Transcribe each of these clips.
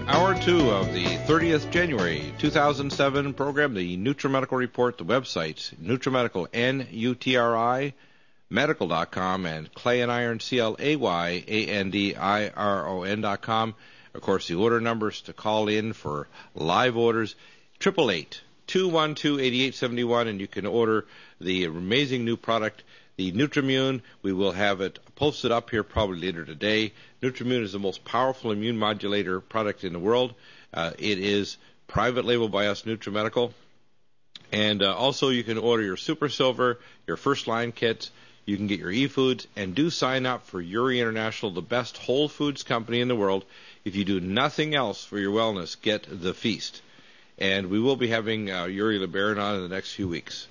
Hour 2 of the 30th January 2007 program, the NutriMedical Report, the websites, NutriMedical, N-U-T-R-I, medical.com, and Clay and Iron, CLAYANDIRON.com. Of course, the order numbers to call in for live orders, 888-212-8871, and you can order the amazing new product, the Nutrimune. We will have it posted up here probably later today. Nutrimune is the most powerful immune modulator product in the world. It is private label by us, NutriMedical. And also you can order your Super Silver, your First Line kits. You can get your eFoods, and do sign up for Uri International, the best whole foods company in the world. If you do nothing else for your wellness, get the feast. And we will be having Uri LeBaron on in the next few weeks.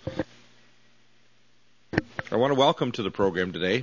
I want to welcome to the program today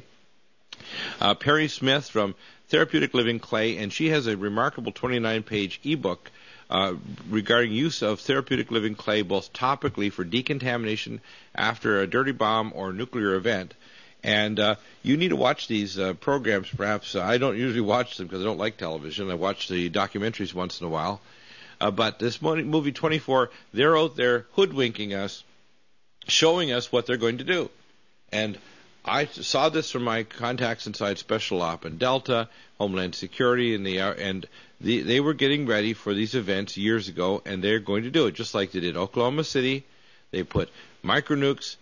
Perry Smith from Therapeutic Living Clay, and she has a remarkable 29-page ebook regarding use of therapeutic living clay both topically for decontamination after a dirty bomb or nuclear event. And you need to watch these programs, perhaps. I don't usually watch them because I don't like television. I watch the documentaries once in a while. But this movie 24, they're out there hoodwinking us, showing us what they're going to do. And I saw this from my contacts inside Special Op and Delta, Homeland Security, and they were getting ready for these events years ago, and they're going to do it just like they did Oklahoma City. They put micronukes,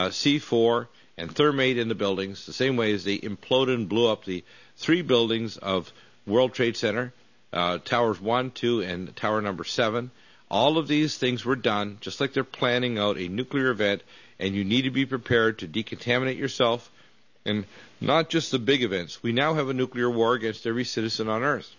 C4, and thermate in the buildings, the same way as they imploded and blew up the 3 buildings of World Trade Center, Towers 1, 2, and Tower number 7. All of these things were done just like they're planning out a nuclear event, and you need to be prepared to decontaminate yourself, and not just the big events. We now have a nuclear war against every citizen on Earth.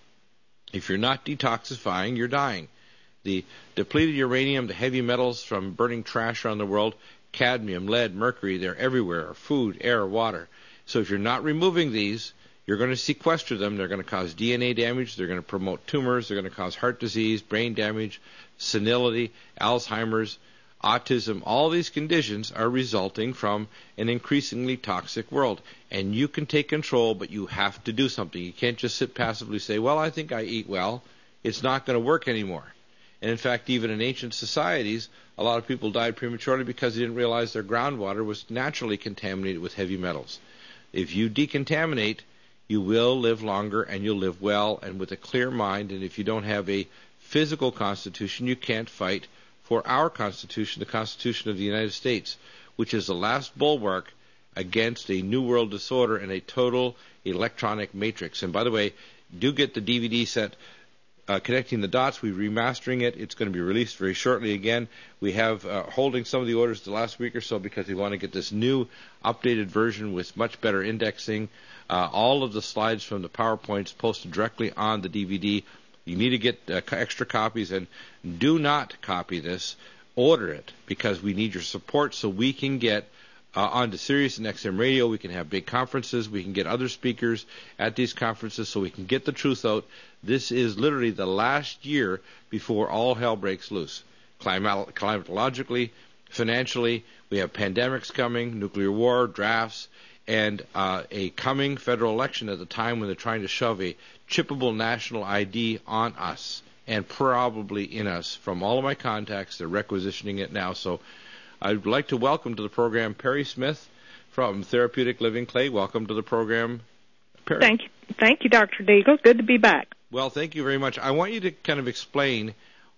If you're not detoxifying, you're dying. The depleted uranium, the heavy metals from burning trash around the world, cadmium, lead, mercury, they're everywhere, food, air, water. So if you're not removing these, you're going to sequester them. They're going to cause DNA damage. They're going to promote tumors. They're going to cause heart disease, brain damage, senility, Alzheimer's, autism. All these conditions are resulting from an increasingly toxic world. And you can take control, but you have to do something. You can't just sit passively say, well, I think I eat well. It's not going to work anymore. And in fact, even in ancient societies, a lot of people died prematurely because they didn't realize their groundwater was naturally contaminated with heavy metals. If you decontaminate, you will live longer and you'll live well and with a clear mind. And if you don't have a physical constitution, you can't fight for our Constitution, the Constitution of the United States, which is the last bulwark against a New World disorder and a total electronic matrix. And by the way, do get the DVD set, Connecting the Dots. We're remastering it. It's going to be released very shortly again. We have holding some of the orders the last week or so because we want to get this new updated version with much better indexing. All of the slides from the PowerPoints posted directly on the DVD. You need to get extra copies, and do not copy this. Order it, because we need your support so we can get onto Sirius and XM Radio. We can have big conferences. We can get other speakers at these conferences so we can get the truth out. This is literally the last year before all hell breaks loose. Climatologically, financially, we have pandemics coming, nuclear war, drafts, and a coming federal election at the time when they're trying to shove a chippable national ID on us and probably in us. From all of my contacts, they're requisitioning it now. So I'd like to welcome to the program Perry Smith from Therapeutic Living Clay. Welcome to the program, Perry. Thank you, Dr. Deagle. Good to be back. Well, thank you very much. I want you to kind of explain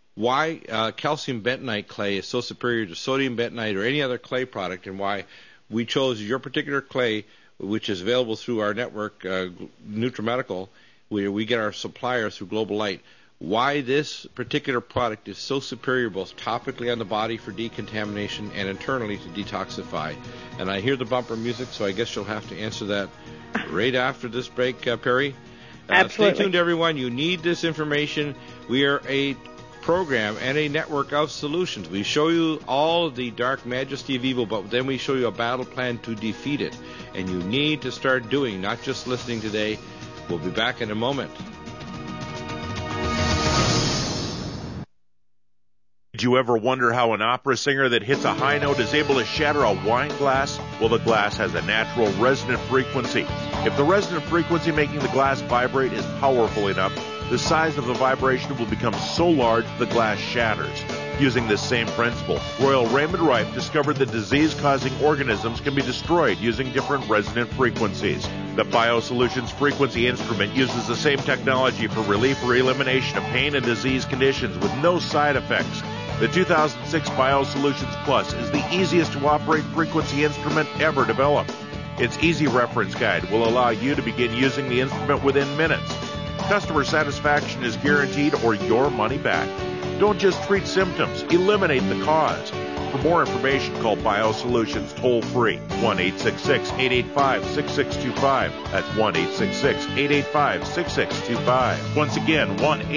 why calcium bentonite clay is so superior to sodium bentonite or any other clay product, and why we chose your particular clay, which is available through our network, NutriMedical, where we get our supplier through Global Light. Why this particular product is so superior both topically on the body for decontamination and internally to detoxify. And I hear the bumper music, so I guess you'll have to answer that right after this break, Perry. Absolutely. Stay tuned, everyone. You need this information. We are a program and a network of solutions. We show you all of the dark majesty of evil, but then we show you a battle plan to defeat it. And you need to start doing, not just listening today. We'll be back in a moment. Did you ever wonder how an opera singer that hits a high note is able to shatter a wine glass? Well, the glass has a natural resonant frequency. If the resonant frequency making the glass vibrate is powerful enough, the size of the vibration will become so large the glass shatters. Using this same principle, Royal Raymond Rife discovered that disease-causing organisms can be destroyed using different resonant frequencies. The BioSolutions frequency instrument uses the same technology for relief or elimination of pain and disease conditions with no side effects. The 2006 BioSolutions Plus is the easiest to operate frequency instrument ever developed. Its easy reference guide will allow you to begin using the instrument within minutes. Customer satisfaction is guaranteed or your money back. Don't just treat symptoms, eliminate the cause. For more information, call BioSolutions toll-free, 1-866-885-6625. That's 1-866-885-6625. Once again,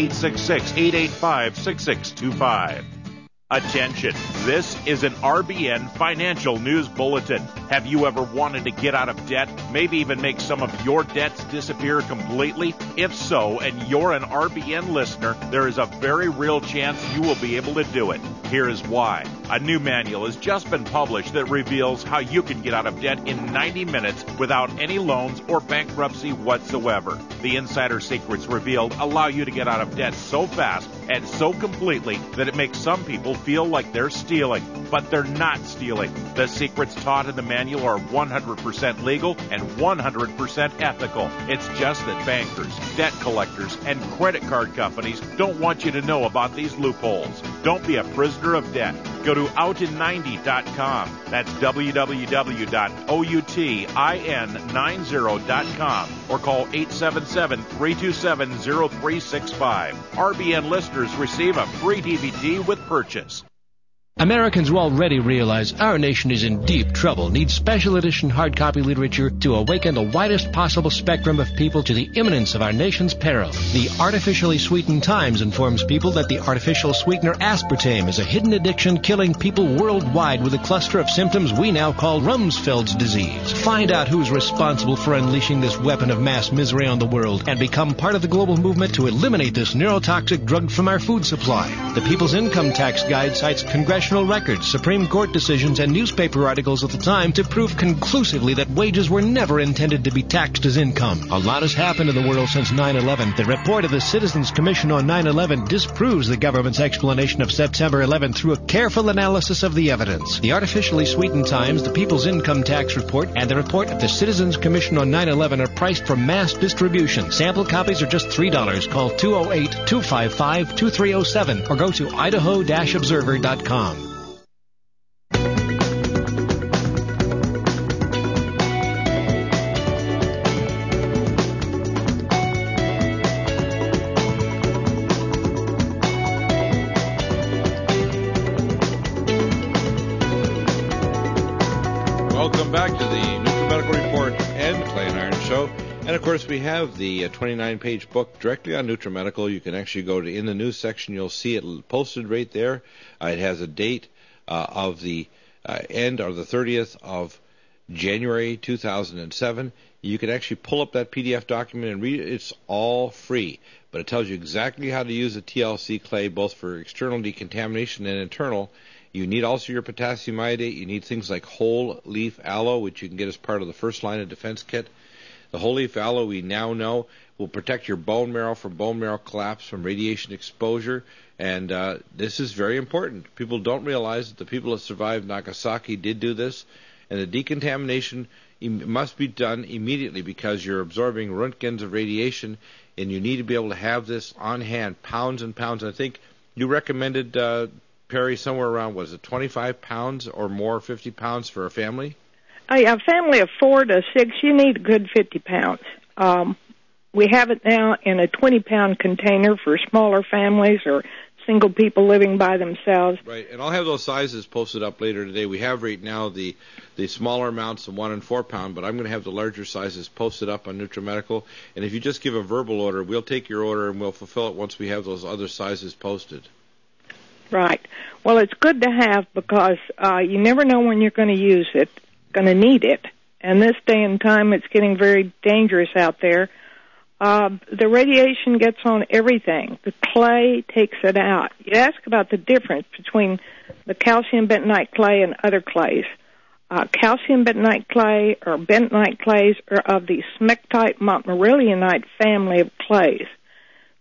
1-866-885-6625. Attention, this is an RBN Financial News Bulletin. Have you ever wanted to get out of debt, maybe even make some of your debts disappear completely? If so, and you're an RBN listener, there is a very real chance you will be able to do it. Here is why. A new manual has just been published that reveals how you can get out of debt in 90 minutes without any loans or bankruptcy whatsoever. The insider secrets revealed allow you to get out of debt so fast and so completely that it makes some people feel like they're stealing, but they're not stealing. The secrets taught in the manual are 100% legal and 100% ethical. It's just that bankers, debt collectors, and credit card companies don't want you to know about these loopholes. Don't be a prisoner of debt. Go to outin90.com. That's www.outin90.com or call 877-327-0365. RBN listeners receive a free DVD with purchase. Americans will already realize our nation is in deep trouble, needs special edition hard copy literature to awaken the widest possible spectrum of people to the imminence of our nation's peril. The Artificially Sweetened Times informs people that the artificial sweetener aspartame is a hidden addiction killing people worldwide with a cluster of symptoms we now call Rumsfeld's disease. Find out who's responsible for unleashing this weapon of mass misery on the world and become part of the global movement to eliminate this neurotoxic drug from our food supply. The People's Income Tax Guide cites congressional records, Supreme Court decisions, and newspaper articles at the time to prove conclusively that wages were never intended to be taxed as income. A lot has happened in the world since 9/11. The report of the Citizens Commission on 9/11 disproves the government's explanation of September 11 through a careful analysis of the evidence. The Artificially Sweetened Times, the People's Income Tax Report, and the report of the Citizens Commission on 9/11 are priced for mass distribution. Sample copies are just $3. Call 208-255-2307 or go to idaho-observer.com. Welcome back to the NutriMedical Report and Clay and Iron Show. And, of course, we have the 29-page book directly on NutriMedical. You can actually go to in the news section. You'll see it posted right there. It has a date of the end or the 30th of January 2007. You can actually pull up that PDF document and read it. It's all free, but it tells you exactly how to use the TLC clay, both for external decontamination and internal. You need also your potassium iodate. You need things like whole leaf aloe, which you can get as part of the first line of defense kit. The whole leaf aloe, we now know, will protect your bone marrow from bone marrow collapse from radiation exposure. And this is very important. People don't realize that the people that survived Nagasaki did do this. And the decontamination must be done immediately because you're absorbing Röntgens of radiation, and you need to be able to have this on hand, pounds and pounds. I think you recommended, Perry, somewhere around, was it 25 pounds or more, 50 pounds for a family? A family of 4 to 6, you need a good 50 pounds. We have it now in a 20-pound container for smaller families or single people living by themselves. Right, and I'll have those sizes posted up later today. We have right now the smaller amounts of 1 and 4 pound, but I'm going to have the larger sizes posted up on NutriMedical. And if you just give a verbal order, we'll take your order and we'll fulfill it once we have those other sizes posted. Right. Well, it's good to have because you never know when you're going to use it, going to need it. And this day and time, it's getting very dangerous out there. The radiation gets on everything. The clay takes it out. You ask about the difference between the calcium bentonite clay and other clays. Calcium bentonite clay or bentonite clays are of the smectite montmorillonite family of clays.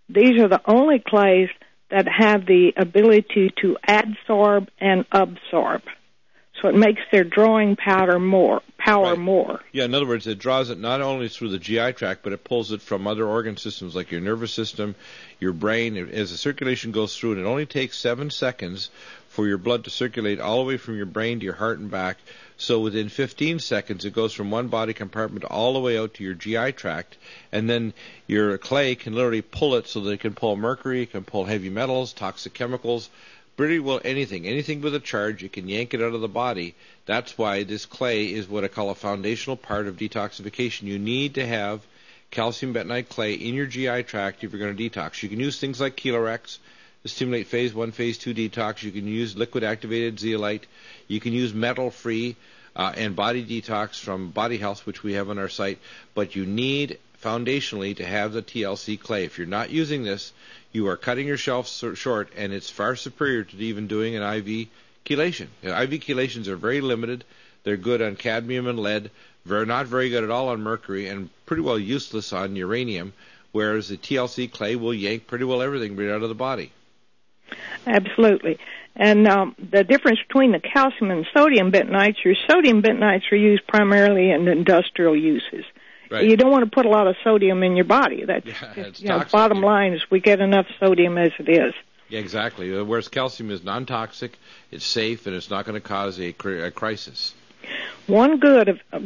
These are the only clays that have the ability to adsorb and absorb. So it makes their drawing power more. Yeah, in other words, it draws it not only through the GI tract, but it pulls it from other organ systems like your nervous system, your brain. As the circulation goes through, and it only takes 7 seconds for your blood to circulate all the way from your brain to your heart and back. So within 15 seconds, it goes from one body compartment all the way out to your GI tract, and then your clay can literally pull it so that it can pull mercury, it can pull heavy metals, toxic chemicals, pretty well anything with a charge. You can yank it out of the body. That's why this clay is what I call a foundational part of detoxification. You need to have calcium bentonite clay in your GI tract if you're going to detox. You can use things like Chelorex to stimulate phase 1, phase 2 detox. You can use liquid activated zeolite. You can use metal-free and body detox from Body Health, which we have on our site. But you need foundationally to have the TLC clay. If you're not using this, you are cutting yourself short, and it's far superior to even doing an IV chelation. IV chelations are very limited. They're good on cadmium and lead. They're not very good at all on mercury, and pretty well useless on uranium, whereas the TLC clay will yank pretty well everything right out of the body. Absolutely. And the difference between the calcium and sodium bentonites, your sodium bentonites are used primarily in industrial uses. Right. You don't want to put a lot of sodium in your body. That's bottom line is we get enough sodium as it is. Yeah, exactly. Whereas calcium is non-toxic, it's safe, and it's not going to cause a crisis. 1 gram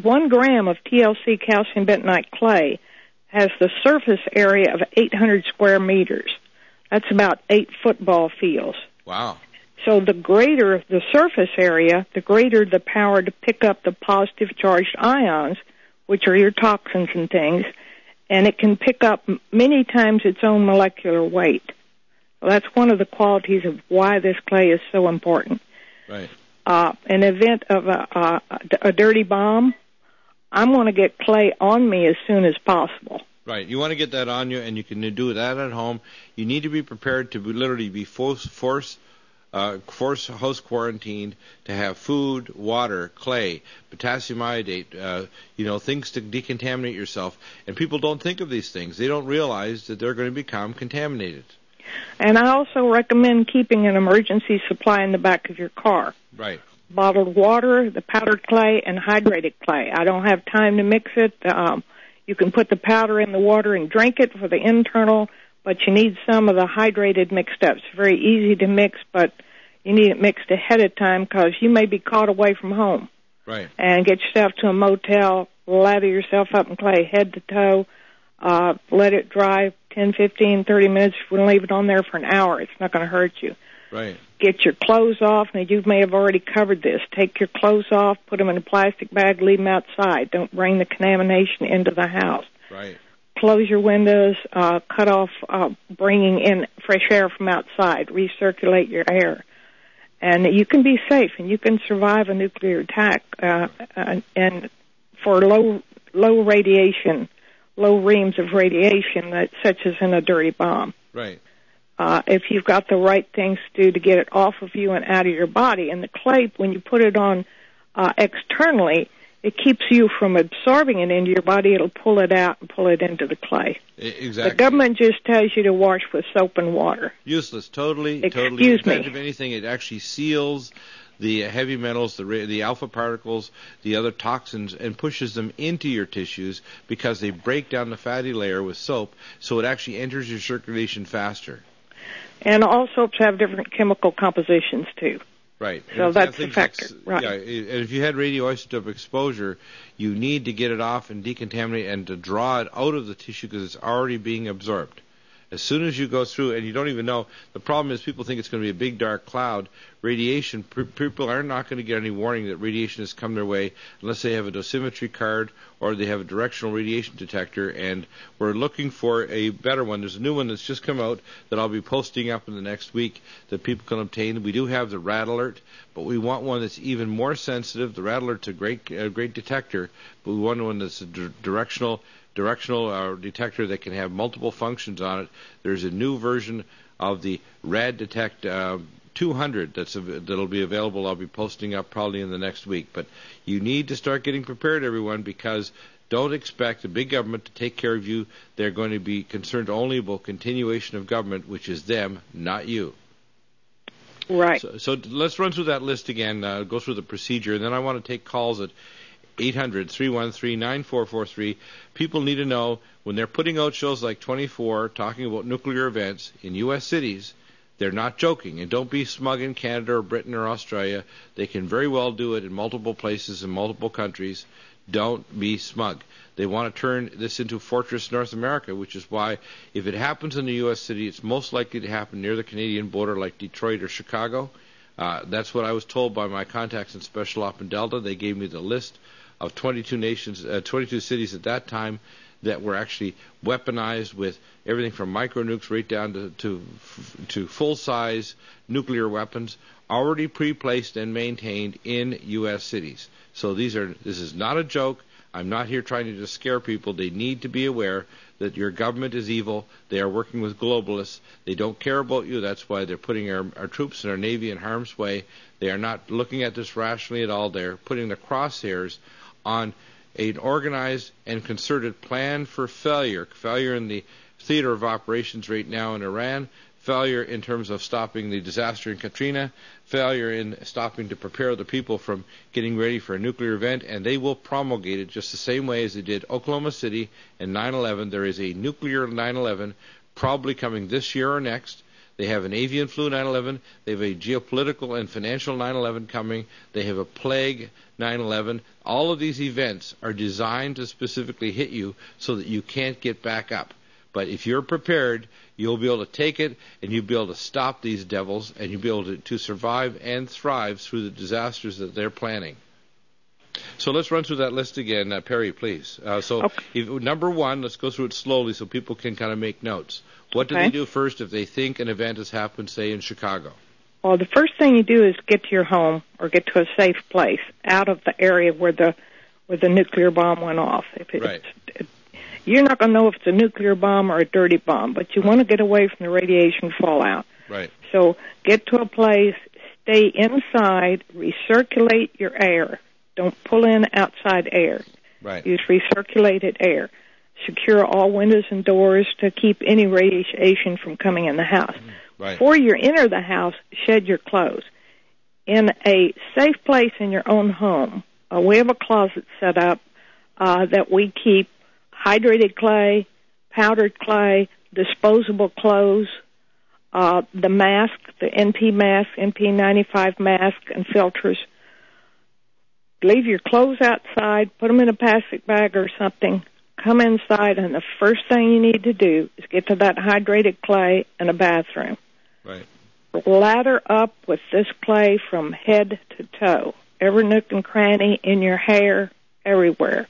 of TLC calcium bentonite clay has the surface area of 800 square meters. That's about 8 football fields. Wow. So the greater the surface area, the greater the power to pick up the positive charged ions, which are your toxins and things, and it can pick up many times its own molecular weight. Well, that's one of the qualities of why this clay is so important. Right. An event of a dirty bomb, I'm going to get clay on me as soon as possible. Right. You want to get that on you, and you can do that at home. You need to be prepared to literally be force house quarantined, to have food, water, clay, potassium iodate, things to decontaminate yourself. And people don't think of these things. They don't realize that they're going to become contaminated. And I also recommend keeping an emergency supply in the back of your car. Right. Bottled water, the powdered clay, and hydrated clay. I don't have time to mix it. You can put the powder in the water and drink it for the internal, but you need some of the hydrated mixed up. It's very easy to mix, but you need it mixed ahead of time because you may be caught away from home. Right. And get yourself to a motel, lather yourself up in clay head to toe, let it dry 10, 15, 30 minutes. If you leave it on there for an hour, it's not going to hurt you. Right. Get your clothes off. Now, you may have already covered this. Take your clothes off, put them in a plastic bag, leave them outside. Don't bring the contamination into the house. Right. Close your windows, cut off bringing in fresh air from outside, recirculate your air. And you can be safe, and you can survive a nuclear attack. And for low radiation, low reams of radiation, such as in a dirty bomb. Right. If you've got the right things to do to get it off of you and out of your body. And the clay, when you put it on externally, it keeps you from absorbing it into your body. It'll pull it out and pull it into the clay. Exactly. The government just tells you to wash with soap and water. Useless. Totally. Excuse me. If anything, it actually seals the heavy metals, the alpha particles, the other toxins, and pushes them into your tissues because they break down the fatty layer with soap, so it actually enters your circulation faster. And all soaps have different chemical compositions, too. Right. So that's the factor. Right. Yeah, and if you had radioisotope exposure, you need to get it off and decontaminate and to draw it out of the tissue because it's already being absorbed. As soon as you go through, and you don't even know, the problem is people think it's going to be a big dark cloud. Radiation, people are not going to get any warning that radiation has come their way unless they have a dosimetry card or they have a directional radiation detector, and we're looking for a better one. There's a new one that's just come out that I'll be posting up in the next week that people can obtain. We do have the Rad Alert, but we want one that's even more sensitive. The Rad Alert's a great detector, but we want one that's a directional detector that can have multiple functions on it. There's a new version of the Rad Detect 200 that'll be available. I'll be posting up probably in the next week. But you need to start getting prepared, everyone, because Don't expect the big government to take care of you. They're going to be concerned only about continuation of government, which is them, not you. Right. So let's run through that list again, go through the procedure, and then I want to take calls at 800-313-9443. People need to know when they're putting out shows like 24 talking about nuclear events in U.S. cities, they're not joking. And don't be smug in Canada or Britain or Australia. They can very well do it in multiple places in multiple countries. Don't be smug. They want to turn this into Fortress North America, which is why if it happens in a U.S. city, it's most likely to happen near the Canadian border like Detroit or Chicago. That's what I was told by my contacts in Special Op and Delta. They gave me the list of 22 cities at that time that were actually weaponized with everything from micro-nukes right down to full-size nuclear weapons already pre-placed and maintained in U.S. cities. So this is not a joke. I'm not here trying to just scare people. They need to be aware that your government is evil. They are working with globalists. They don't care about you. That's why they're putting our troops and our Navy in harm's way. They are not looking at this rationally at all. They're putting the crosshairs on an organized and concerted plan for failure. Failure in the theater of operations right now in Iran. Failure in terms of stopping the disaster in Katrina, failure in stopping to prepare the people from getting ready for a nuclear event, and they will promulgate it just the same way as they did Oklahoma City and 9/11. There is a nuclear 9/11 probably coming this year or next. They have an avian flu 9/11. They have a geopolitical and financial 9/11 coming. They have a plague 9/11. All of these events are designed to specifically hit you so that you can't get back up. But if you're prepared, you'll be able to take it, and you'll be able to stop these devils, and you'll be able to survive and thrive through the disasters that they're planning. So let's run through that list again. Perry, please. Number one, let's go through it slowly so people can kind of make notes. What do they do first if they think an event has happened, say, in Chicago? Well, the first thing you do is get to your home or get to a safe place out of the area where the nuclear bomb went off. You're not going to know if it's a nuclear bomb or a dirty bomb, but you want to get away from the radiation fallout. Right. So get to a place, stay inside, recirculate your air. Don't pull in outside air. Right. Use recirculated air. Secure all windows and doors to keep any radiation from coming in the house. Right. Before you enter the house, shed your clothes. In a safe place in your own home, we have a closet set up that we keep hydrated clay, powdered clay, disposable clothes, the mask, the NP95 mask, and filters. Leave your clothes outside, put them in a plastic bag or something, come inside, and the first thing you need to do is get to that hydrated clay and a bathroom. Right. Lather up with this clay from head to toe, every nook and cranny, in your hair, everywhere.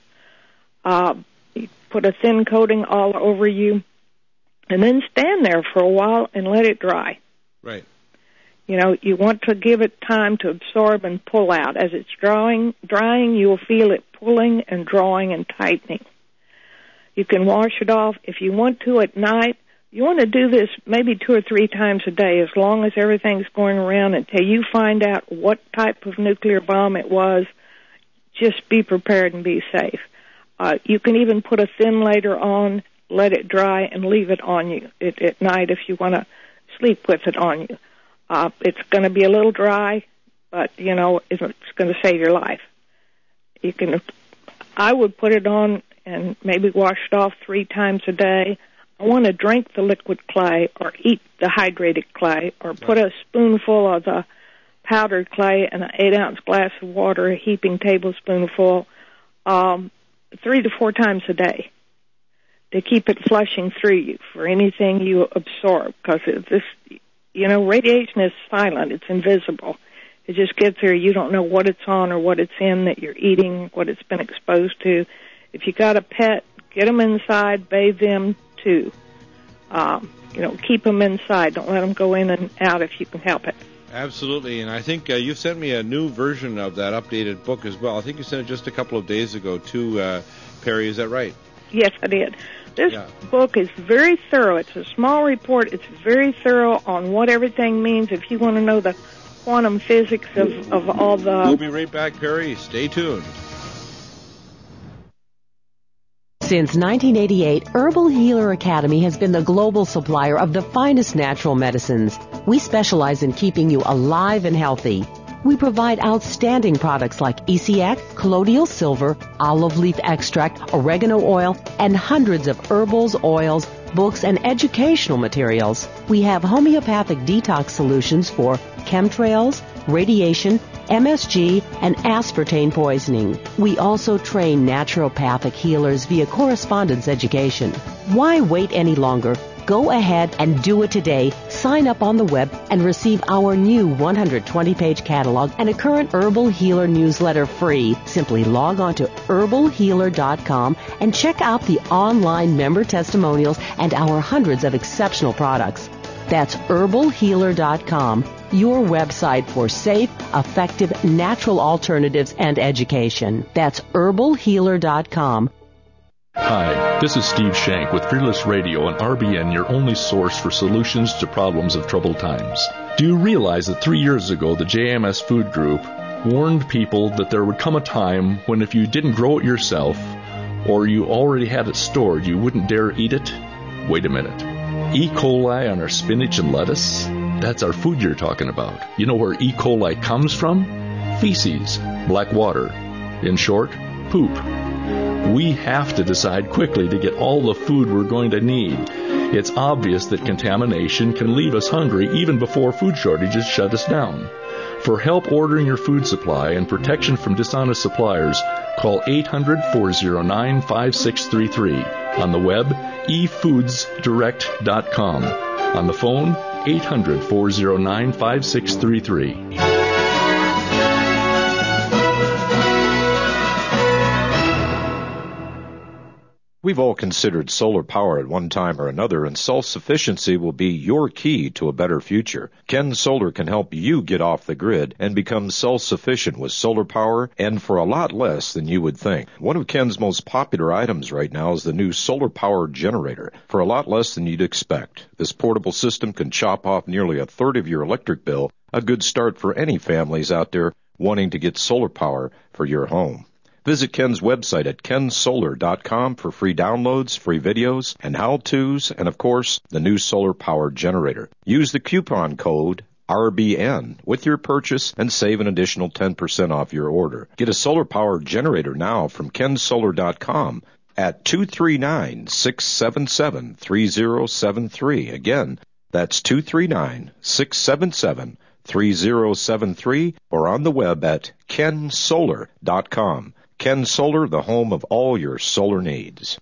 Put a thin coating all over you, and then stand there for a while and let it dry. Right. You know, you want to give it time to absorb and pull out. As it's drying, you will feel it pulling and drawing and tightening. You can wash it off. If you want to at night, you want to do this maybe 2 or 3 times a day, as long as everything's going around until you find out what type of nuclear bomb it was. Just be prepared and be safe. You can even put a thin layer on, let it dry, and leave it on you at night if you want to sleep with it on you. It's going to be a little dry, but, you know, it's going to save your life. I would put it on and maybe wash it off 3 times a day. I want to drink the liquid clay or eat the hydrated clay or put a spoonful of the powdered clay in an 8-ounce glass of water, a heaping tablespoonful, 3 to 4 times a day to keep it flushing through you for anything you absorb. Because this, you know, radiation is silent. It's invisible. It just gets there. You don't know what it's on or what it's in that you're eating, what it's been exposed to. If you got a pet, get them inside, bathe them too. You know, keep them inside. Don't let them go in and out if you can help it. Absolutely, and I think you sent me a new version of that updated book as well. I think you sent it just a couple of days ago to Perry. Is that right? Yes, I did. This book is very thorough. It's a small report. It's very thorough on what everything means. If you want to know the quantum physics of all the... We'll be right back, Perry. Stay tuned. Since 1988, Herbal Healer Academy has been the global supplier of the finest natural medicines. We specialize in keeping you alive and healthy. We provide outstanding products like ECX, colloidal silver, olive leaf extract, oregano oil, and hundreds of herbals, oils, books, and educational materials. We have homeopathic detox solutions for chemtrails, radiation, MSG, and aspartame poisoning. We also train naturopathic healers via correspondence education. Why wait any longer? Go ahead and do it today. Sign up on the web and receive our new 120-page catalog and a current Herbal Healer newsletter free. Simply log on to herbalhealer.com and check out the online member testimonials and our hundreds of exceptional products. That's herbalhealer.com, your website for safe, effective, natural alternatives and education. That's herbalhealer.com. Hi, this is Steve Shank with Fearless Radio and RBN, your only source for solutions to problems of troubled times. Do you realize that 3 years ago the JMS Food Group warned people that there would come a time when if you didn't grow it yourself or you already had it stored, you wouldn't dare eat it? Wait a minute. E. coli on our spinach and lettuce? That's our food you're talking about. You know where E. coli comes from? Feces, black water. In short, poop. We have to decide quickly to get all the food we're going to need. It's obvious that contamination can leave us hungry even before food shortages shut us down. For help ordering your food supply and protection from dishonest suppliers, call 800-409-5633. On the web, efoodsdirect.com. On the phone, 800-409-5633. We've all considered solar power at one time or another, and self-sufficiency will be your key to a better future. Ken Solar can help you get off the grid and become self-sufficient with solar power, and for a lot less than you would think. One of Ken's most popular items right now is the new solar power generator, for a lot less than you'd expect. This portable system can chop off nearly a third of your electric bill, a good start for any families out there wanting to get solar power for your home. Visit Ken's website at kensolar.com for free downloads, free videos, and how-tos, and of course, the new solar power generator. Use the coupon code RBN with your purchase and save an additional 10% off your order. Get a solar power generator now from kensolar.com at 239-677-3073. Again, that's 239-677-3073 or on the web at kensolar.com. Ken Solar, the home of all your solar needs.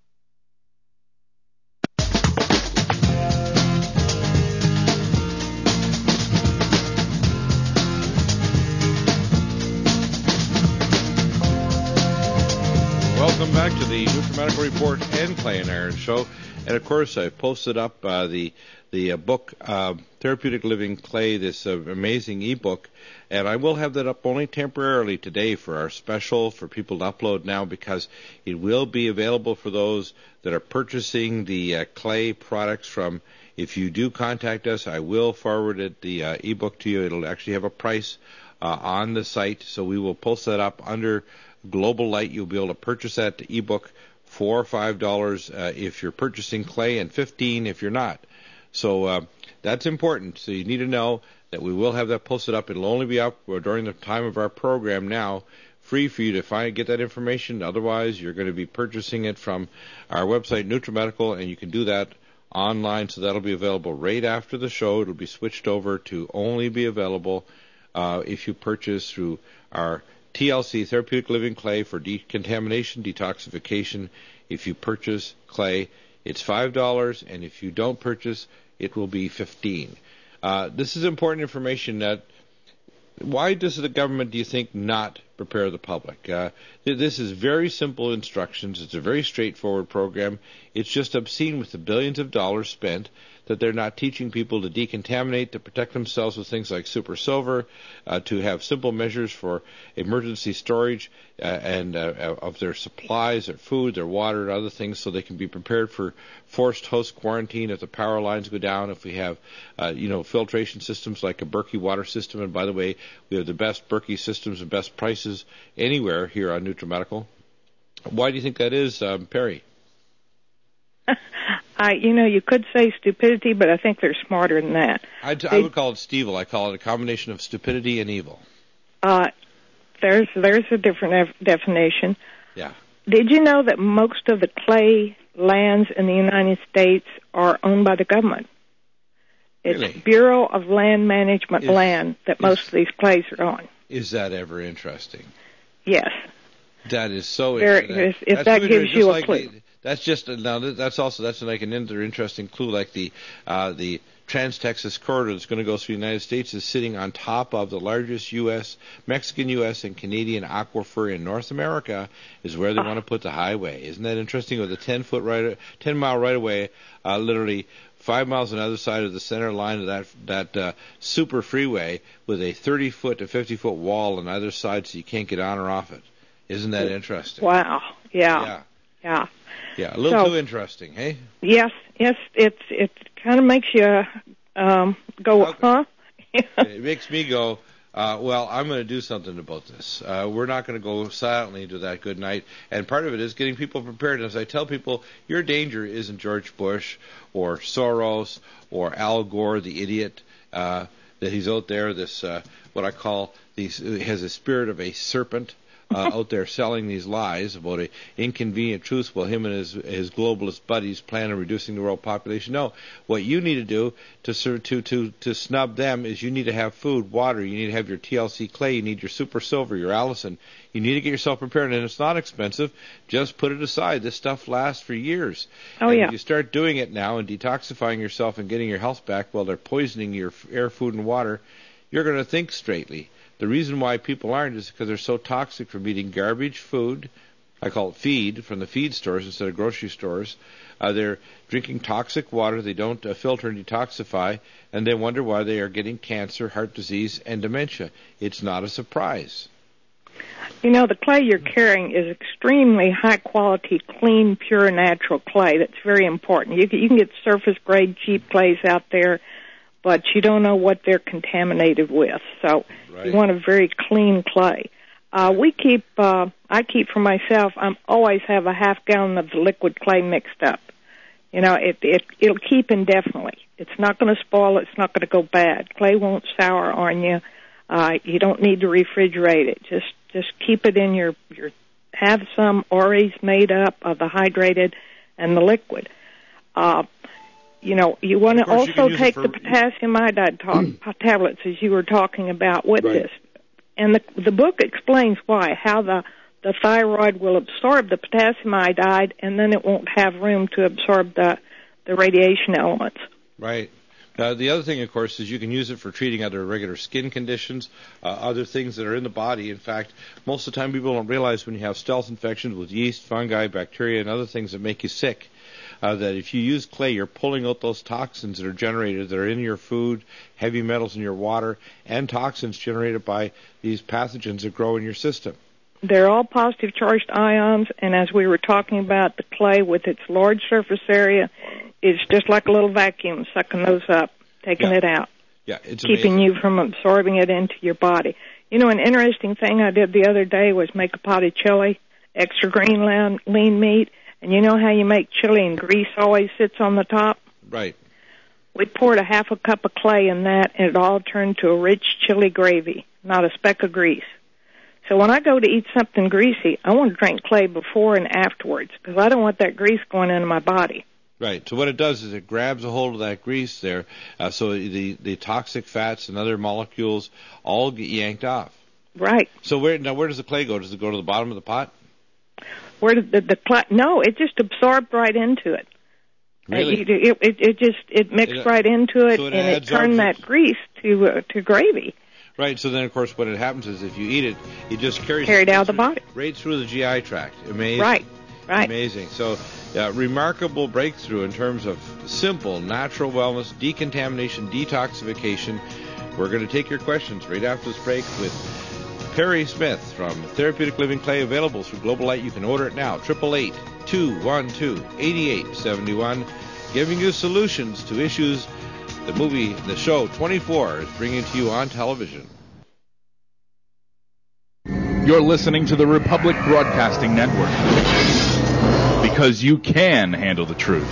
Welcome back to the NutriMedical Report and Clay and Iron Show. And, of course, I've posted up the book, Therapeutic Living Clay, this amazing ebook. And I will have that up only temporarily today for our special for people to upload now, because it will be available for those that are purchasing the clay products from. If you do contact us, I will forward the ebook to you. It'll actually have a price on the site, so we will post that up under Global Light. You'll be able to purchase that ebook for $5 if you're purchasing clay, and $15 if you're not. So that's important. So you need to know that we will have that posted up. It'll only be up during the time of our program now, free for you to get that information. Otherwise, you're going to be purchasing it from our website, NutriMedical, and you can do that online. So that'll be available right after the show. It'll be switched over to only be available if you purchase through our TLC, Therapeutic Living Clay, for decontamination, detoxification. If you purchase clay, it's $5, and if you don't purchase, it will be $15. This is important information. Why does the government, do you think, not prepare the public? This is very simple instructions. It's a very straightforward program. It's just obscene with the billions of dollars spent that they're not teaching people to decontaminate, to protect themselves with things like super silver, to have simple measures for emergency storage and of their supplies, their food, their water, and other things, so they can be prepared for forced host quarantine if the power lines go down, if we have filtration systems like a Berkey water system. And by the way, we have the best Berkey systems and best prices anywhere here on NutriMedical. Why do you think that is, Perry? You could say stupidity, but I think they're smarter than that. I would call it Stevel. I call it a combination of stupidity and evil. There's a different definition. Yeah. Did you know that most of the clay lands in the United States are owned by the government? It's Really? Bureau of Land Management land that most of these clays are on. Is that ever interesting? Yes. That is so interesting. If that gives you a clue. That's like another interesting clue, like the Trans-Texas corridor that's going to go through the United States is sitting on top of the largest Mexican, U.S., and Canadian aquifer in North America is where they want to put the highway. Isn't that interesting? With a 10-mile right-of-way, literally 5 miles on the other side of the center line of that super freeway with a 30-foot to 50-foot wall on either side so you can't get on or off it. Isn't that interesting? Wow. Yeah. Yeah, a little too interesting, hey? Yes, it kind of makes you go, huh? It makes me go, well, I'm going to do something about this. We're not going to go silently into that good night. And part of it is getting people prepared. As I tell people, your danger isn't George Bush or Soros or Al Gore, the idiot, that he's out there, this, what I call, has a spirit of a serpent. Out there selling these lies about an inconvenient truth while him and his globalist buddies plan on reducing the world population. No, what you need to do to snub them is you need to have food, water, you need to have your TLC clay, you need your super silver, your Allison. You need to get yourself prepared, and it's not expensive. Just put it aside. This stuff lasts for years. If you start doing it now and detoxifying yourself and getting your health back while they're poisoning your air, food, and water, you're going to think straightly. The reason why people aren't is because they're so toxic from eating garbage food. I call it feed from the feed stores instead of grocery stores. They're drinking toxic water. They don't filter and detoxify, and they wonder why they are getting cancer, heart disease, and dementia. It's not a surprise. The clay you're carrying is extremely high-quality, clean, pure, natural clay. That's very important. You can get surface-grade, cheap clays out there, but you don't know what they're contaminated with. So you want a very clean clay. I keep for myself, I always have a half gallon of the liquid clay mixed up. It'll keep indefinitely. It's not going to spoil. It's not going to go bad. Clay won't sour on you. You don't need to refrigerate it. Just keep it in your have some Oris made up of the hydrated and the liquid. You want to also take the potassium iodide tablets, as you were talking about with this. And the book explains how the thyroid will absorb the potassium iodide, and then it won't have room to absorb the radiation elements. Right. The other thing, of course, is you can use it for treating other regular skin conditions, other things that are in the body. In fact, most of the time people don't realize when you have stealth infections with yeast, fungi, bacteria, and other things that make you sick, that if you use clay, you're pulling out those toxins that are generated, that are in your food, heavy metals in your water, and toxins generated by these pathogens that grow in your system. They're all positive charged ions, and as we were talking about, the clay with its large surface area is just like a little vacuum, sucking those up, taking it out, it's keeping you from absorbing it into your body. An interesting thing I did the other day was make a pot of chili, extra green lean meat. And you know how you make chili and grease always sits on the top? Right. We poured a half a cup of clay in that, and it all turned to a rich chili gravy, not a speck of grease. So when I go to eat something greasy, I want to drink clay before and afterwards because I don't want that grease going into my body. Right. So what it does is it grabs a hold of that grease there, so the toxic fats and other molecules all get yanked off. Right. So where does the clay go? Does it go to the bottom of the pot? Where did the clay? No, it just absorbed right into it. Really? It mixed right into it, and it turned that grease to gravy. Right. So then, of course, what it happens is if you eat it, it just carried out of the body, right through the GI tract. Amazing. Right. Amazing. So, remarkable breakthrough in terms of simple natural wellness, decontamination, detoxification. We're going to take your questions right after this break with Perry Smith from Therapeutic Living Clay, available through Global Light. You can order it now, 888-212-8871, giving you solutions to issues the show 24 is bringing to you on television. You're listening to the Republic Broadcasting Network. because you can handle the truth.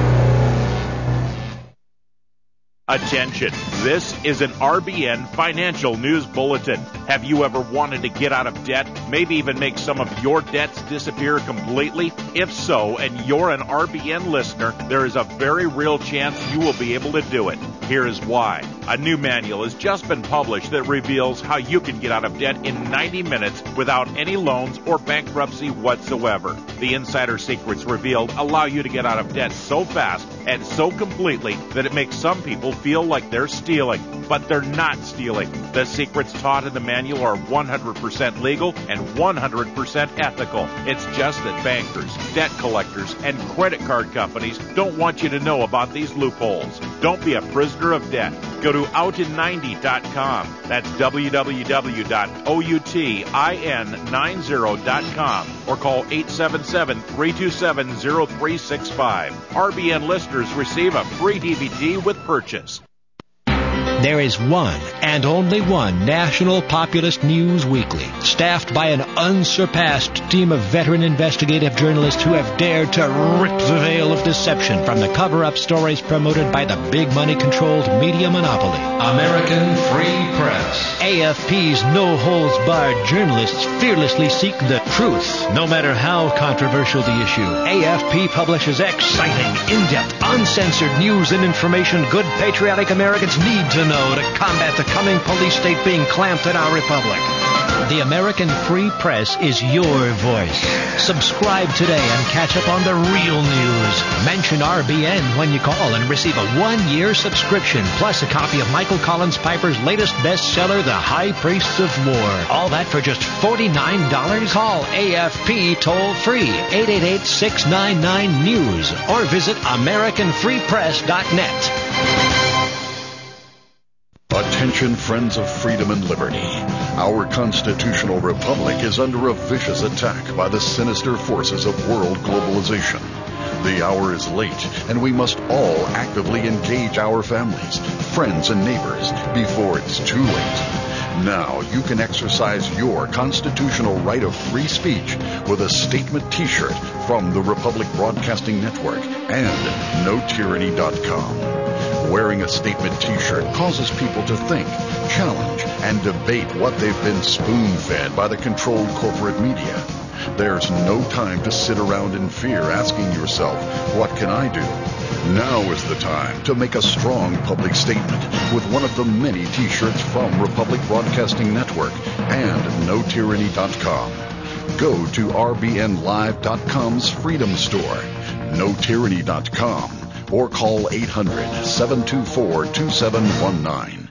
Attention, this is an RBN Financial News Bulletin. Have you ever wanted to get out of debt, maybe even make some of your debts disappear completely? If so, and you're an RBN listener, there is a very real chance you will be able to do it. Here is why. A new manual has just been published that reveals how you can get out of debt in 90 minutes without any loans or bankruptcy whatsoever. The insider secrets revealed allow you to get out of debt so fast and so completely that it makes some people feel like they're stealing, but they're not stealing. The secrets taught in the manual are 100% legal and 100% ethical. It's just that bankers, debt collectors, and credit card companies don't want you to know about these loopholes. Don't be a prisoner of debt. Go to outin90.com. That's www.outin90.com or call 877-327-0365. RBN listeners receive a free DVD with purchase. There is one and only one National Populist News Weekly, staffed by an unsurpassed team of veteran investigative journalists who have dared to rip the veil of deception from the cover-up stories promoted by the big money-controlled media monopoly. American Free Press. AFP's no-holds-barred journalists fearlessly seek the truth, no matter how controversial the issue. AFP publishes exciting, in-depth, uncensored news and information good patriotic Americans need to know to combat the coming police state being clamped in our republic. The American Free Press is your voice. Subscribe today and catch up on the real news. Mention RBN when you call and receive a 1-year subscription, plus a copy of Michael Collins Piper's latest bestseller, The High Priests of War. All that for just $49? Call AFP toll-free, 888-699-NEWS, or visit AmericanFreePress.net. Attention, friends of freedom and liberty. Our constitutional republic is under a vicious attack by the sinister forces of world globalization. The hour is late, and we must all actively engage our families, friends, and neighbors before it's too late. Now you can exercise your constitutional right of free speech with a statement t-shirt from the Republic Broadcasting Network and NoTyranny.com. Wearing a statement t-shirt causes people to think, challenge, and debate what they've been spoon-fed by the controlled corporate media. There's no time to sit around in fear asking yourself, what can I do? Now is the time to make a strong public statement with one of the many t-shirts from Republic Broadcasting Network and NoTyranny.com. Go to RBNLive.com's Freedom Store, NoTyranny.com, or call 800-724-2719.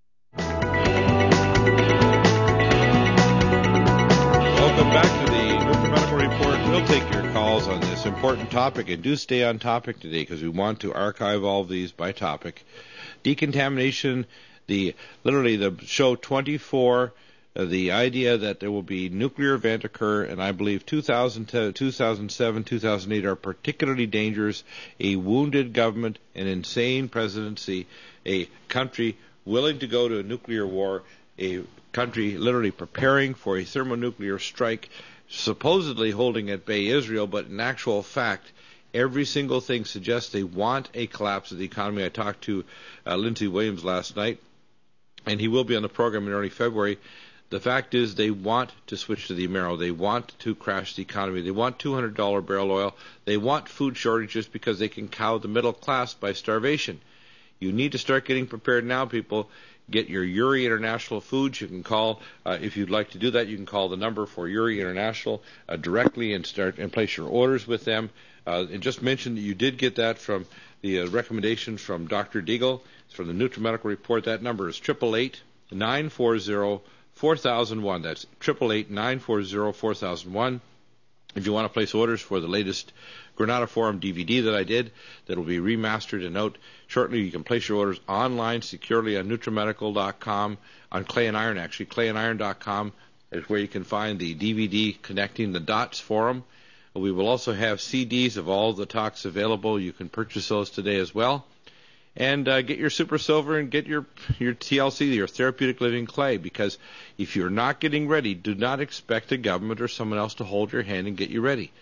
Welcome back to the Nutri Medical Report. We'll take your calls on this important topic, and do stay on topic today because we want to archive all of these by topic. Decontamination, literally the show 24, the idea that there will be nuclear event occur, and I believe 2007, 2008 are particularly dangerous. A wounded government, an insane presidency, a country willing to go to a nuclear war, a country literally preparing for a thermonuclear strike, supposedly holding at bay Israel, but in actual fact, every single thing suggests they want a collapse of the economy. I talked to Lindsey Williams last night, and he will be on the program in early February. The fact is they want to switch to the Amero. They want to crash the economy. They want $200 barrel oil. They want food shortages because they can cow the middle class by starvation. You need to start getting prepared now, people. Get your URI International Foods. You can call, if you'd like to do that, you can call the number for URI International directly and start and place your orders with them. And just mention that you did get that from the recommendation from Dr. Deagle. It's from the Nutri Medical Report. That number is 888-940-4001. That's 888-940-4001. If you want to place orders for the latest Granada Forum DVD that I did, that will be remastered and out shortly, you can place your orders online securely on NutriMedical.com, on Clay and Iron, actually. ClayandIron.com is where you can find the DVD Connecting the Dots Forum. We will also have CDs of all the talks available. You can purchase those today as well. And get your Super Silver and get your TLC, your Therapeutic Living Clay, because if you're not getting ready, do not expect the government or someone else to hold your hand and get you ready.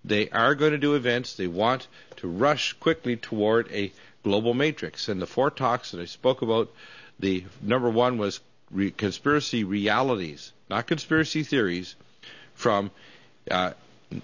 they are going to do events. They want to rush quickly toward a global matrix. And the 4 talks that I spoke about, the number 1 was conspiracy realities, not conspiracy theories, from the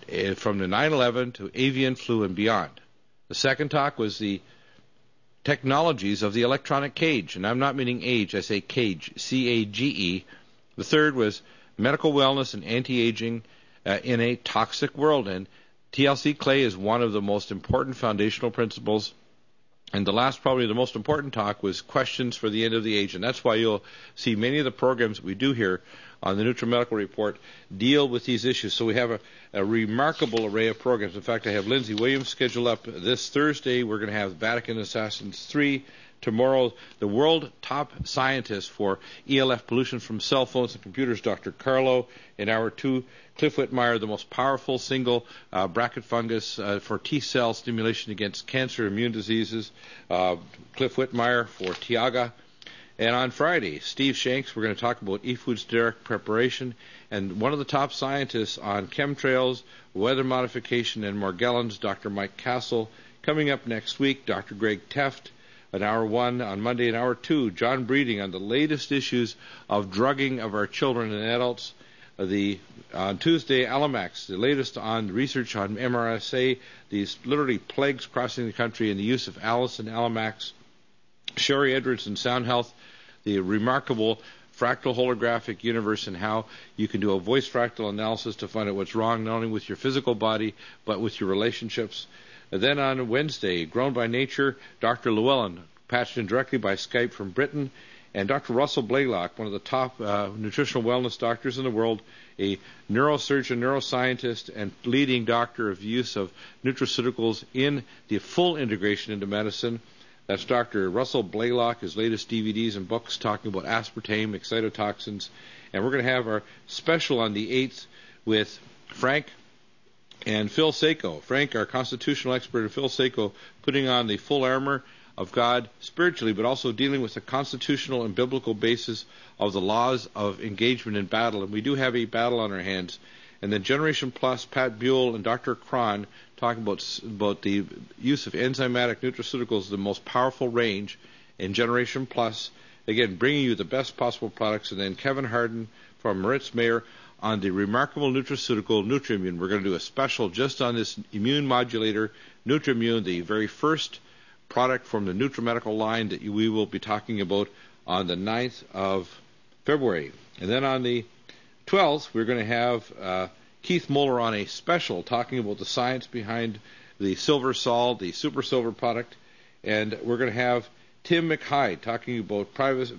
9/11 to avian flu and beyond. The second talk was the technologies of the electronic cage, and I'm not meaning age, I say cage, C-A-G-E. The third was medical wellness and anti-aging in a toxic world, and TLC Clay is one of the most important foundational principles. And the last, probably the most important talk, was questions for the end of the age, and that's why you'll see many of the programs we do here on the NutriMedical Report deal with these issues. So we have a remarkable array of programs. In fact, I have Lindsay Williams scheduled up this Thursday. We're going to have Vatican Assassins 3. Tomorrow, the world top scientist for ELF pollution from cell phones and computers, Dr. Carlo. In hour 2, Cliff Whitmire, the most powerful single bracket fungus for T-cell stimulation against cancer, immune diseases. Cliff Whitmire for Tiaga. And on Friday, Steve Shanks, we're going to talk about eFoods direct preparation. And one of the top scientists on chemtrails, weather modification, and Morgellons, Dr. Mike Castle. Coming up next week, Dr. Greg Teft. An hour 1 on Monday, and hour 2, John Breeding on the latest issues of drugging of our children and adults. On Tuesday, Alamax, the latest on research on MRSA, these literally plagues crossing the country, and the use of Alice and Alamax. Sherry Edwards and Sound Health, the remarkable fractal holographic universe and how you can do a voice fractal analysis to find out what's wrong, not only with your physical body, but with your relationships. And then on Wednesday, Grown by Nature, Dr. Llewellyn, patched in directly by Skype from Britain, and Dr. Russell Blaylock, one of the top nutritional wellness doctors in the world, a neurosurgeon, neuroscientist, and leading doctor of use of nutraceuticals in the full integration into medicine. That's Dr. Russell Blaylock, his latest DVDs and books talking about aspartame, excitotoxins. And we're going to have our special on the 8th with Frank and Phil Sako. Frank, our constitutional expert, and Phil Sako putting on the full armor of God spiritually, but also dealing with the constitutional and biblical basis of the laws of engagement in battle. And we do have a battle on our hands. And then Generation Plus, Pat Buell and Dr. Cron talking about the use of enzymatic nutraceuticals, the most powerful range in Generation Plus. Again, bringing you the best possible products. And then Kevin Harden from Moritz Mayer on the remarkable nutraceutical Nutriimmune. We're going to do a special just on this immune modulator, Nutriimmune, the very first product from the NutriMedical line that we will be talking about on the 9th of February. And then on the 12th, we're going to have Keith Moeller on a special talking about the science behind the Silver Sol, the Super Silver product. And we're going to have Tim McHyde talking about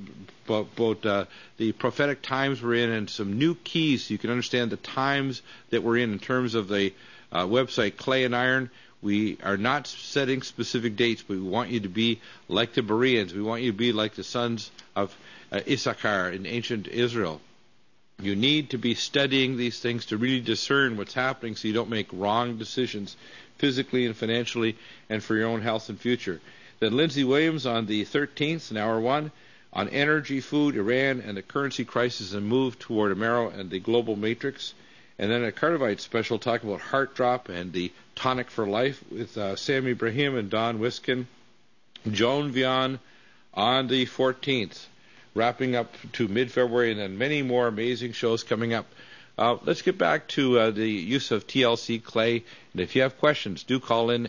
the prophetic times we're in and some new keys so you can understand the times that we're in terms of the website Clay and Iron. We are not setting specific dates, but we want you to be like the Bereans. We want you to be like the sons of Issachar in ancient Israel. You need to be studying these things to really discern what's happening so you don't make wrong decisions physically and financially and for your own health and future. Then Lindsay Williams on the 13th in hour 1 on energy, food, Iran, and the currency crisis and move toward Amero and the global matrix. And then a Cardivite special talking about Heart Drop and the Tonic for Life with Sam Ibrahim and Don Wiskin. Joan Vion on the 14th, wrapping up to mid-February, and then many more amazing shows coming up. Let's get back to the use of TLC Clay. And if you have questions, do call in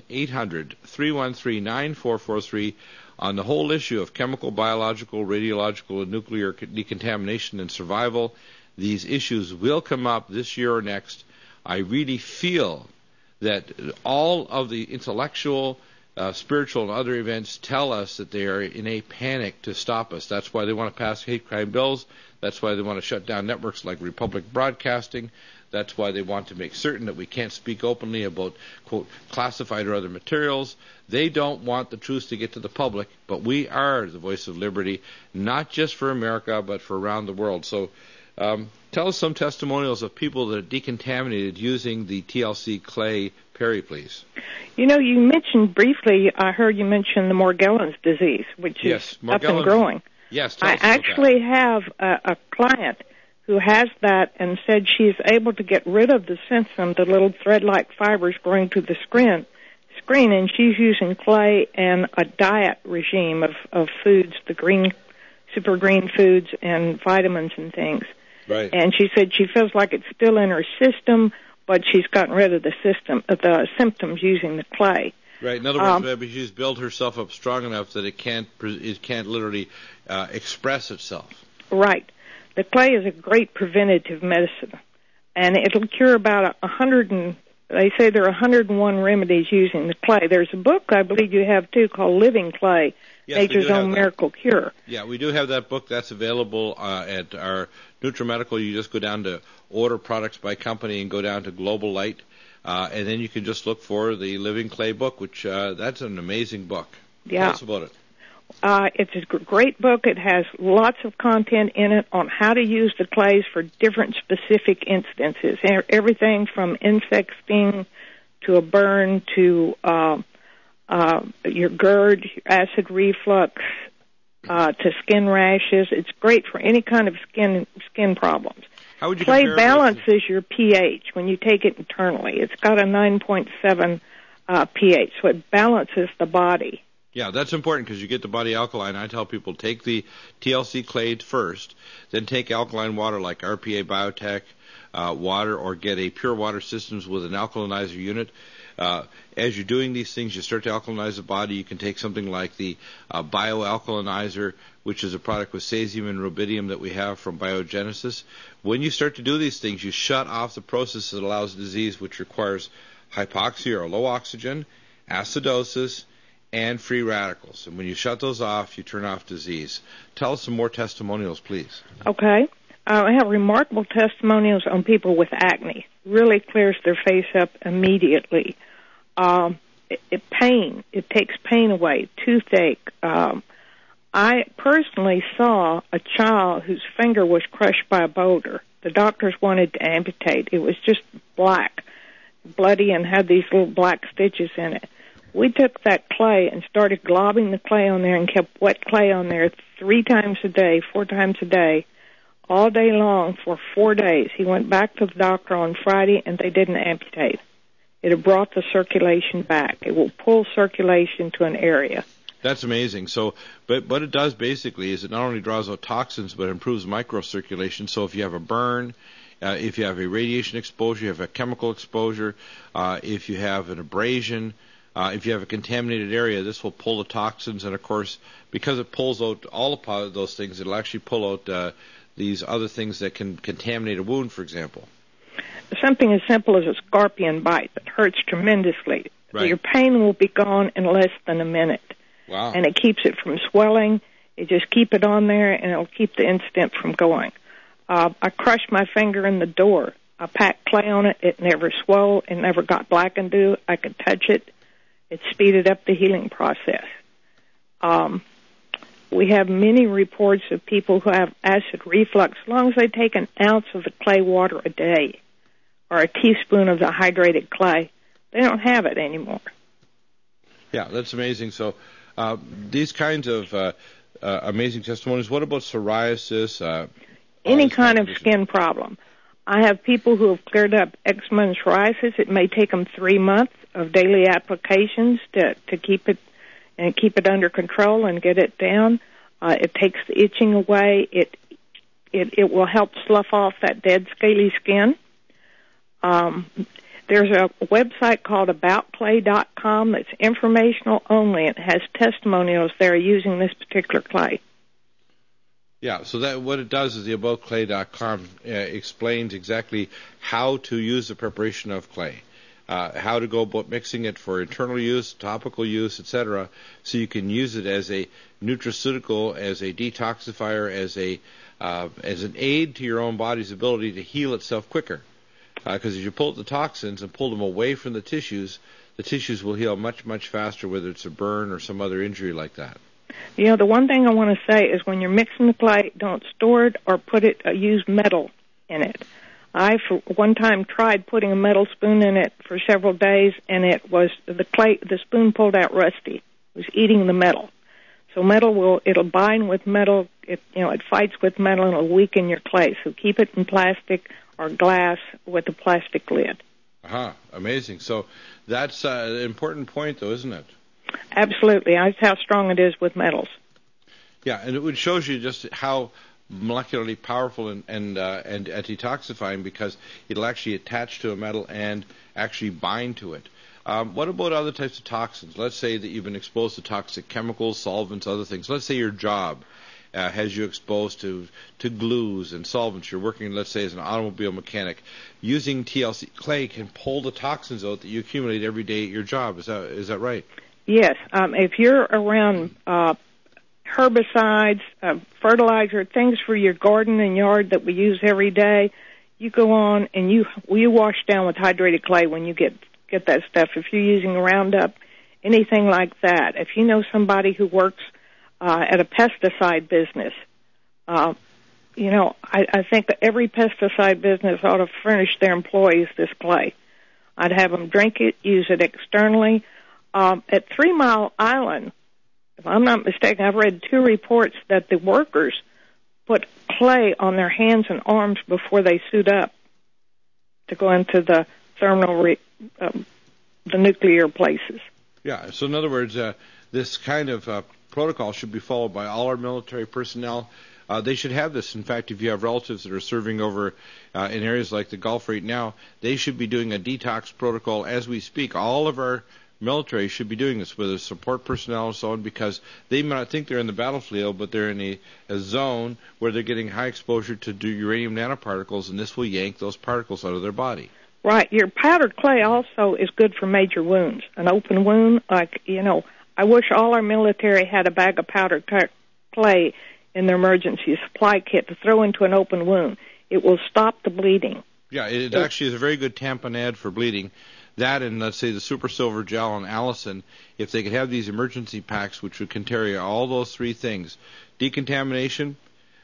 800-313-9443 on the whole issue of chemical, biological, radiological, and nuclear decontamination and survival. These issues will come up this year or next. I really feel that all of the intellectual, spiritual, and other events tell us that they are in a panic to stop us. That's why they want to pass hate crime bills. That's why they want to shut down networks like Republic Broadcasting. That's why they want to make certain that we can't speak openly about, quote, classified or other materials. They don't want the truth to get to the public, but we are the voice of liberty, not just for America, but for around the world. So tell us some testimonials of people that are decontaminated using the TLC Clay. Perry, please. You know, you mentioned briefly, I heard you mention the Morgellons disease, which is up and growing. Yes, I actually have a client who has that and said she is able to get rid of the symptom, the little thread-like fibers growing to the screen, and she's using clay and a diet regime of foods, the super green foods and vitamins and things. Right. And she said she feels like it's still in her system, but she's gotten rid of the symptoms using the clay. Right. In other words, she's built herself up strong enough that it can't literally express itself. Right. The clay is a great preventative medicine, and it'll cure about 100. They say there are 101 remedies using the clay. There's a book I believe you have too called Living Clay, yes, Nature's Own Miracle Cure. Yeah, we do have that book. That's available at our NutriMedical. You just go down to order products by company and go down to Global Light, and then you can just look for the Living Clay book, which that's an amazing book. Yeah. Tell us about it. It's a great book. It has lots of content in it on how to use the clays for different specific instances. Everything from insect sting to a burn to your GERD, acid reflux, to skin rashes. It's great for any kind of skin problems. How would you Clay compare balances your pH when you take it internally. It's got a 9.7 pH, so it balances the body. Yeah, that's important because you get the body alkaline. I tell people take the TLC clay first, then take alkaline water like RPA Biotech water, or get a Pure Water Systems with an alkalinizer unit. As you're doing these things, you start to alkalinize the body. You can take something like the bioalkalinizer, which is a product with cesium and rubidium that we have from Biogenesis. When you start to do these things, you shut off the process that allows disease, which requires hypoxia or low oxygen, acidosis, and free radicals. And when you shut those off, you turn off disease. Tell us some more testimonials, please. Okay. I have remarkable testimonials on people with acne. Really clears their face up immediately. Pain. It takes pain away. Toothache. I personally saw a child whose finger was crushed by a boulder. The doctors wanted to amputate. It was just black, bloody, and had these little black stitches in it. We took that clay and started globbing the clay on there and kept wet clay on there 3 times a day, 4 times a day, all day long for 4 days. He went back to the doctor on Friday, and they didn't amputate. It had brought the circulation back. It will pull circulation to an area. That's amazing. So, but what it does basically is it not only draws out toxins, but improves microcirculation. So if you have a burn, if you have a radiation exposure, you have a chemical exposure, if you have an abrasion, if you have a contaminated area, this will pull the toxins, and of course, because it pulls out all of those things, it'll actually pull out these other things that can contaminate a wound, for example. Something as simple as a scorpion bite that hurts tremendously. Right. Your pain will be gone in less than a minute. Wow. And it keeps it from swelling. You just keep it on there, and it'll keep the incident from going. I crushed my finger in the door. I packed clay on it. It never swelled. It never got black and dew. I could touch it. It speeded up the healing process. We have many reports of people who have acid reflux. As long as they take an ounce of the clay water a day or a teaspoon of the hydrated clay, they don't have it anymore. Yeah, that's amazing. So these kinds of amazing testimonies. What about psoriasis? Any kind of skin problem. I have people who have cleared up eczema and psoriasis. It may take them 3 months of daily applications to keep it under control and get it down. It takes the itching away. It will help slough off that dead scaly skin. There's a website called aboutclay.com that's informational only. It has testimonials there using this particular clay. Yeah, so that what it does is the aboutclay.com explains exactly how to use the preparation of clay, how to go about mixing it for internal use, topical use, etc., so you can use it as a nutraceutical, as a detoxifier, as an aid to your own body's ability to heal itself quicker. Because if you pull the toxins and pull them away from the tissues will heal much, much faster, whether it's a burn or some other injury like that. You know, the one thing I want to say is when you're mixing the clay, don't store it or use metal in it. I, for one time, tried putting a metal spoon in it for several days, and it was the spoon pulled out rusty. It was eating the metal. So it'll bind with metal. It fights with metal and it'll weaken your clay. So keep it in plastic or glass with a plastic lid. Amazing. So that's an important point, though, isn't it? Absolutely. That's how strong it is with metals. Yeah, and it shows you just how molecularly powerful and detoxifying, because it'll actually attach to a metal and actually bind to it. What about other types of toxins? Let's say that you've been exposed to toxic chemicals, solvents, other things. Let's say your job has you exposed to glues and solvents. You're working, let's say, as an automobile mechanic. Using TLC clay can pull the toxins out that you accumulate every day at your job. Is that right? Yes. If you're around herbicides, fertilizer, things for your garden and yard that we use every day, you go on and you wash down with hydrated clay when you get that stuff. If you're using Roundup, anything like that. If you know somebody who works at a pesticide business, I think that every pesticide business ought to furnish their employees this clay. I'd have them drink it, use it externally. At 3 Mile Island, if I'm not mistaken, I've read 2 reports that the workers put clay on their hands and arms before they suit up to go into the the nuclear places. Yeah, so in other words, this kind of protocol should be followed by all our military personnel. They should have this. In fact, if you have relatives that are serving over in areas like the Gulf right now, they should be doing a detox protocol as we speak. All of our military should be doing this, whether support personnel and so on, because they might not think they're in the battlefield, but they're in a zone where they're getting high exposure to uranium nanoparticles, and this will yank those particles out of their body. Right. Your powdered clay also is good for major wounds. An open wound, I wish all our military had a bag of powdered clay in their emergency supply kit to throw into an open wound. It will stop the bleeding. Yeah, it actually is a very good tamponade for bleeding. That and, let's say, the Super Silver Gel and Allison, if they could have these emergency packs, which would contain all those 3 things: decontamination,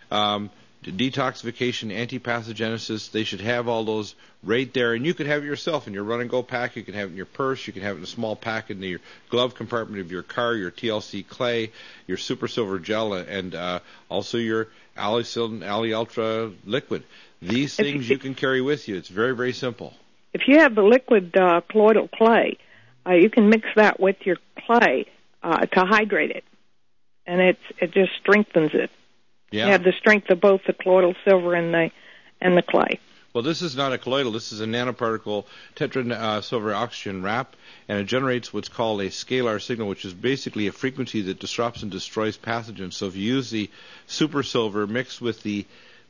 detoxification, antipathogenesis. They should have all those right there, and you could have it yourself in your run-and-go pack. You can have it in your purse. You can have it in a small pack in your glove compartment of your car, your TLC clay, your Super Silver Gel, and also your Ali Ultra liquid. These things you can carry with you. It's very, very simple. If you have the liquid colloidal clay, you can mix that with your clay to hydrate it, and it just strengthens it. Yeah. You have the strength of both the colloidal silver and the clay. Well, this is not a colloidal. This is a nanoparticle silver oxygen wrap, and it generates what's called a scalar signal, which is basically a frequency that disrupts and destroys pathogens. So if you use the super silver mixed with the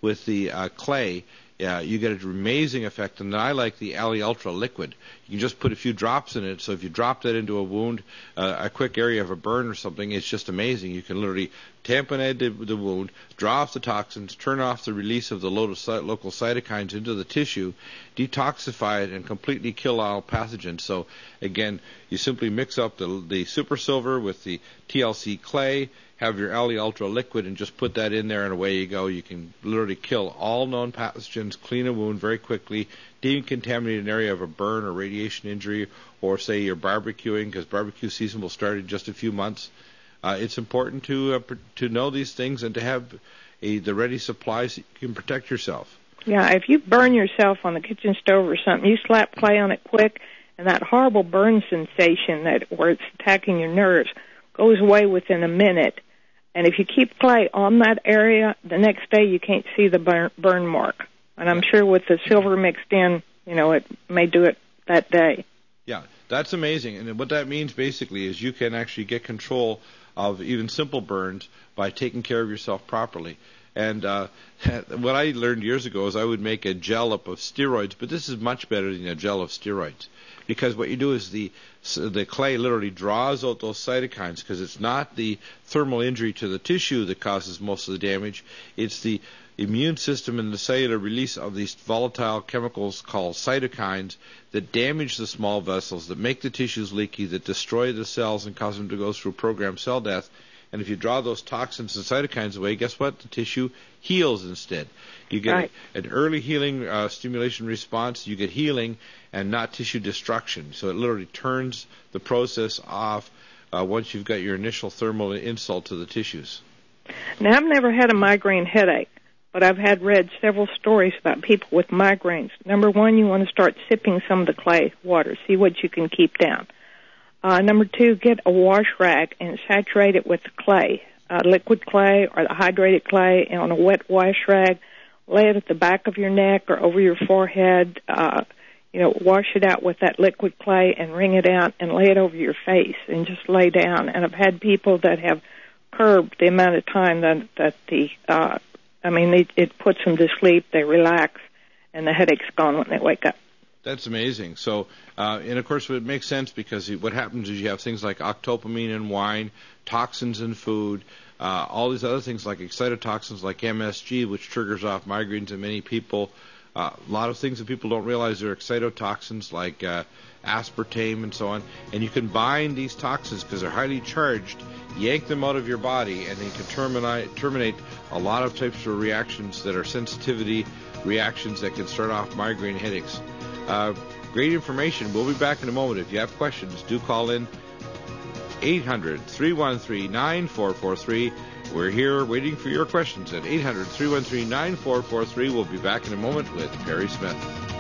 clay, you get an amazing effect. And I like the Ali Ultra liquid. You can just put a few drops in it. So if you drop that into a wound, a quick area of a burn or something, it's just amazing. You can literally tamponade the wound, draw off the toxins, turn off the release of the local cytokines into the tissue, detoxify it, and completely kill all pathogens. So again, you simply mix up the super silver with the TLC clay, have your Ali Ultra liquid, and just put that in there, and away you go. You can literally kill all known pathogens, clean a wound very quickly, decontaminate an area of a burn or radiation injury, or say you're barbecuing, because barbecue season will start in just a few months. It's important to know these things and to have the ready supplies so you can protect yourself. Yeah, if you burn yourself on the kitchen stove or something, you slap clay on it quick, and that horrible burn sensation where it's attacking your nerves goes away within a minute. And if you keep clay on that area, the next day you can't see the burn mark. And I'm sure with the silver mixed in, it may do it that day. Yeah, that's amazing. And what that means basically is you can actually get control of even simple burns by taking care of yourself properly. And what I learned years ago is I would make a gel up of steroids, but this is much better than a gel of steroids, because what you do is the clay literally draws out those cytokines, because it's not the thermal injury to the tissue that causes most of the damage. It's the immune system and the cellular release of these volatile chemicals called cytokines that damage the small vessels, that make the tissues leaky, that destroy the cells and cause them to go through programmed cell death. And if you draw those toxins and cytokines away, guess what? The tissue heals instead. You get an early healing stimulation response. You get healing and not tissue destruction. So it literally turns the process off once you've got your initial thermal insult to the tissues. Now, I've never had a migraine headache, but I've read several stories about people with migraines. Number one, you want to start sipping some of the clay water, see what you can keep down. Number two, get a wash rag and saturate it with clay, liquid clay or the hydrated clay, and on a wet wash rag, lay it at the back of your neck or over your forehead. Wash it out with that liquid clay and wring it out and lay it over your face and just lay down. And I've had people that have curbed the amount of time it puts them to sleep, they relax, and the headache's gone when they wake up. That's amazing. So, and of course, it makes sense because what happens is you have things like octopamine in wine, toxins in food, all these other things like excitotoxins like MSG, which triggers off migraines in many people. A lot of things that people don't realize are excitotoxins like aspartame and so on. And you can bind these toxins because they're highly charged, yank them out of your body, and they can terminate a lot of types of reactions that are sensitivity reactions that can start off migraine headaches. Great information. We'll be back in a moment. If you have questions, do call in 800-313-9443. We're here waiting for your questions at 800-313-9443. We'll be back in a moment with Perry Smith.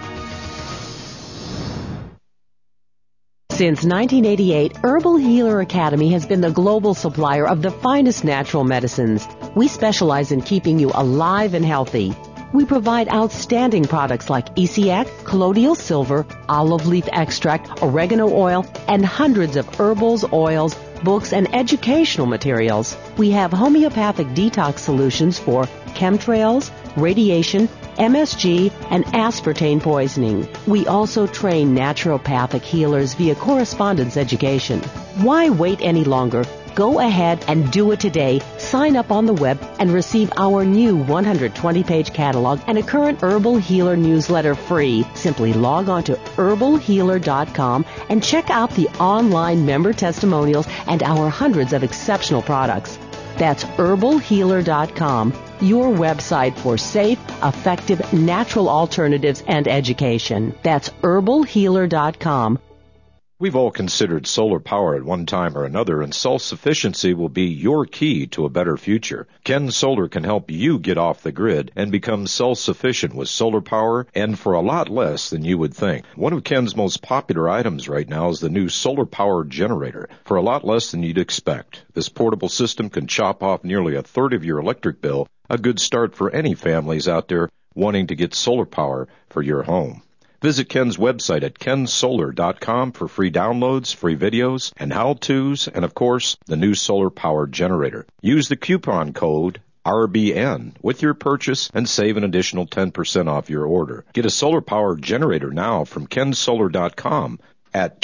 Since 1988, Herbal Healer Academy has been the global supplier of the finest natural medicines. We specialize in keeping you alive and healthy. We provide outstanding products like Essiac, colloidal silver, olive leaf extract, oregano oil, and hundreds of herbals, oils, books, and educational materials. We have homeopathic detox solutions for chemtrails, radiation, MSG, and aspartame poisoning. We also train naturopathic healers via correspondence education. Why wait any longer? Go ahead and do it today. Sign up on the web and receive our new 120-page catalog and a current Herbal Healer newsletter free. Simply log on to herbalhealer.com and check out the online member testimonials and our hundreds of exceptional products. That's herbalhealer.com, your website for safe, effective, natural alternatives and education. That's herbalhealer.com. We've all considered solar power at one time or another, and self-sufficiency will be your key to a better future. Ken Solar can help you get off the grid and become self-sufficient with solar power, and for a lot less than you would think. One of Ken's most popular items right now is the new solar power generator, for a lot less than you'd expect. This portable system can chop off nearly a third of your electric bill, a good start for any families out there wanting to get solar power for your home. Visit Ken's website at kensolar.com for free downloads, free videos, and how-tos, and of course, the new solar power generator. Use the coupon code RBN with your purchase and save an additional 10% off your order. Get a solar power generator now from kensolar.com at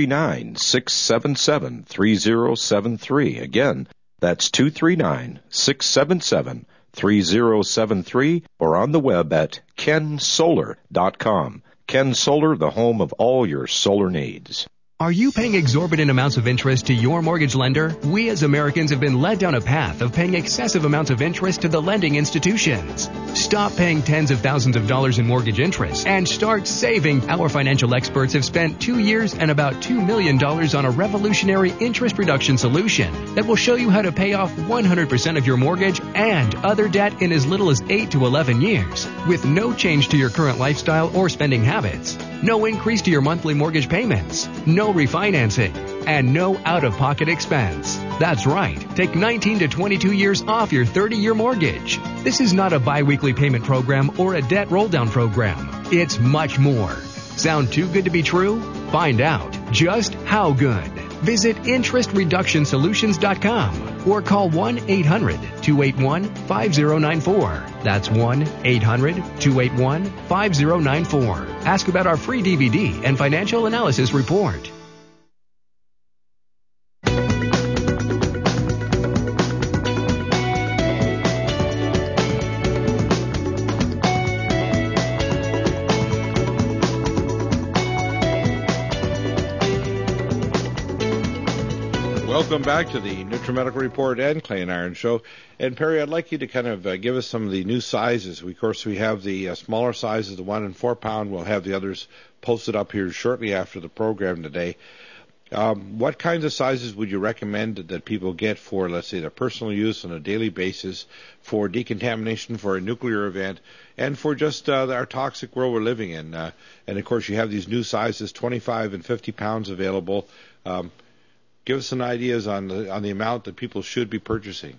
239-677-3073. Again, that's 239-677-3073 or on the web at kensolar.com. Ken Solar, the home of all your solar needs. Are you paying exorbitant amounts of interest to your mortgage lender? We as Americans have been led down a path of paying excessive amounts of interest to the lending institutions. Stop paying tens of thousands of dollars in mortgage interest and start saving. Our financial experts have spent 2 years and about $2 million on a revolutionary interest reduction solution that will show you how to pay off 100% of your mortgage and other debt in as little as 8 to 11 years with no change to your current lifestyle or spending habits. No increase to your monthly mortgage payments. No refinancing. And no out-of-pocket expense. That's right. Take 19 to 22 years off your 30-year mortgage. This is not a bi-weekly payment program or a debt roll-down program. It's much more. Sound too good to be true? Find out just how good. Visit interestreductionsolutions.com or call 1-800-281-5094. That's 1-800-281-5094. Ask about our free DVD and financial analysis report. Welcome back to the NutriMedical Report and Clay and Iron Show. And Perry, I'd like you to kind of give us some of the new sizes. Of course, we have the smaller sizes, the 1 and 4 pound. We'll have the others posted up here shortly after the program today. What kinds of sizes would you recommend that people get for, let's say, their personal use on a daily basis, for decontamination, for a nuclear event, and for just our toxic world we're living in? And, of course, you have these new sizes, 25 and 50 pounds available. Give us some ideas on the amount that people should be purchasing.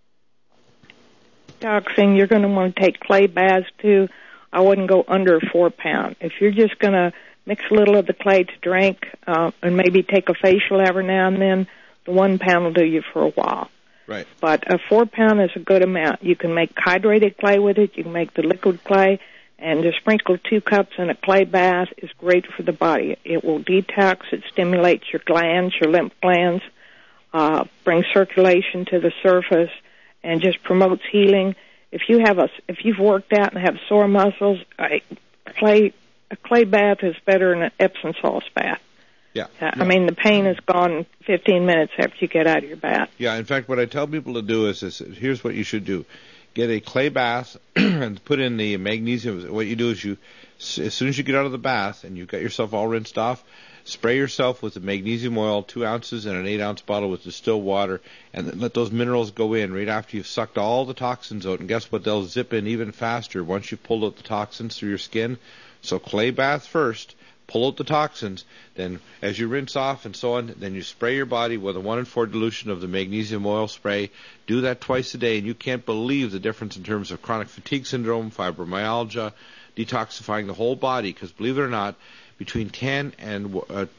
Dioxin, you're going to want to take clay baths, too. I wouldn't go under 4 pounds. If you're just going to mix a little of the clay to drink and maybe take a facial every now and then, the 1 pound will do you for a while. Right. But a 4 pound is a good amount. You can make hydrated clay with it. You can make the liquid clay. And to sprinkle 2 cups in a clay bath is great for the body. It will detox. It stimulates your glands, your lymph glands, brings circulation to the surface, and just promotes healing. If you've worked out and have sore muscles, a clay bath is better than an Epsom salts bath. Yeah. I mean, the pain is gone in 15 minutes after you get out of your bath. Yeah, in fact, what I tell people to do is here's what you should do. Get a clay bath and put in the magnesium. What you do is as soon as you get out of the bath and you've got yourself all rinsed off, spray yourself with the magnesium oil, 2 ounces in an 8-ounce bottle with distilled water, and then let those minerals go in right after you've sucked all the toxins out. And guess what? They'll zip in even faster once you've pulled out the toxins through your skin. So clay bath first, pull out the toxins, then as you rinse off and so on, then you spray your body with a 1 in 4 dilution of the magnesium oil spray. Do that twice a day, and you can't believe the difference in terms of chronic fatigue syndrome, fibromyalgia, detoxifying the whole body, because believe it or not, between 10% and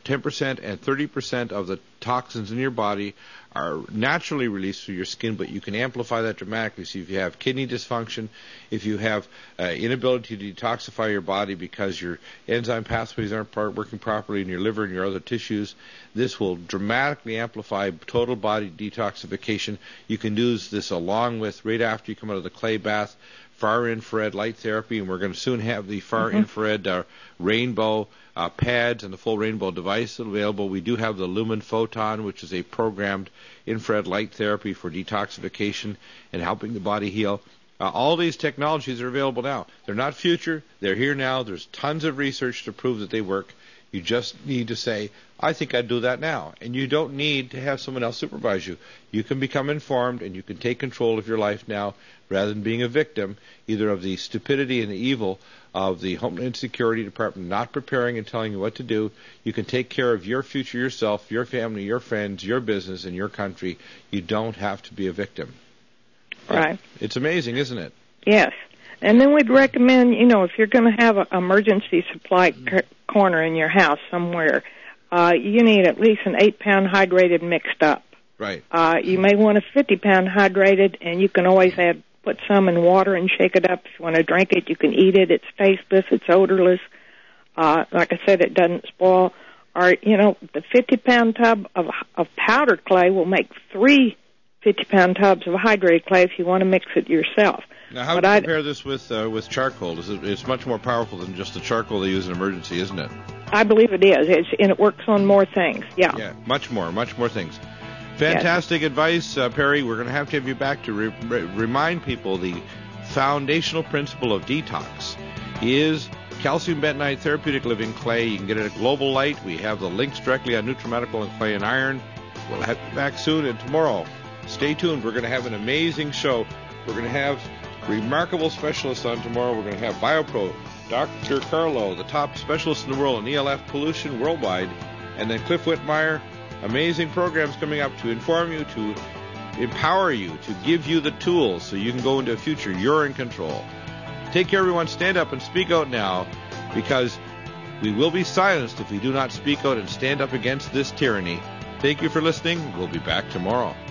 30% of the toxins in your body are naturally released through your skin, but you can amplify that dramatically. So if you have kidney dysfunction, if you have inability to detoxify your body because your enzyme pathways aren't working properly in your liver and your other tissues, this will dramatically amplify total body detoxification. You can do this along with, right after you come out of the clay bath, far infrared light therapy, and we're going to soon have the far infrared rainbow pads and the full rainbow device available. We do have the Lumen Photon, which is a programmed infrared light therapy for detoxification and helping the body heal. All these technologies are available now. They're not future. They're here now. There's tons of research to prove that they work. You just need to say, I think I'd do that now. And you don't need to have someone else supervise you. You can become informed and you can take control of your life now rather than being a victim either of the stupidity and the evil of the Homeland Security Department not preparing and telling you what to do. You can take care of your future yourself, your family, your friends, your business, and your country. You don't have to be a victim. Right. It's amazing, isn't it? Yes. And then we'd recommend, if you're going to have an emergency supply corner in your house somewhere, you need at least an 8-pound hydrated mixed up. Right. You may want a 50-pound hydrated, and you can always put some in water and shake it up. If you want to drink it, you can eat it. It's tasteless. It's odorless. Like I said, it doesn't spoil. Or, the 50-pound tub of powdered clay will make 3 50-pound tubs of hydrated clay if you want to mix it yourself. Now, how do you compare this with charcoal? It's much more powerful than just the charcoal they use in emergency, isn't it? I believe it is, and it works on more things. Yeah. Yeah, much more things. Fantastic advice, Perry. We're going to have you back to remind people the foundational principle of detox is calcium bentonite therapeutic living clay. You can get it at Global Light. We have the links directly on NutriMedical and Clay and Iron. We'll have you back soon, and tomorrow, stay tuned. We're going to have an amazing show. We're going to have remarkable specialists on tomorrow. We're going to have BioPro, Dr. Carlo, the top specialist in the world in ELF pollution worldwide, and then Cliff Whitmire. Amazing programs coming up to inform you, to empower you, to give you the tools so you can go into a future you're in control. Take care, everyone. Stand up and speak out now, because we will be silenced if we do not speak out and stand up against this tyranny. Thank you for listening. We'll be back tomorrow.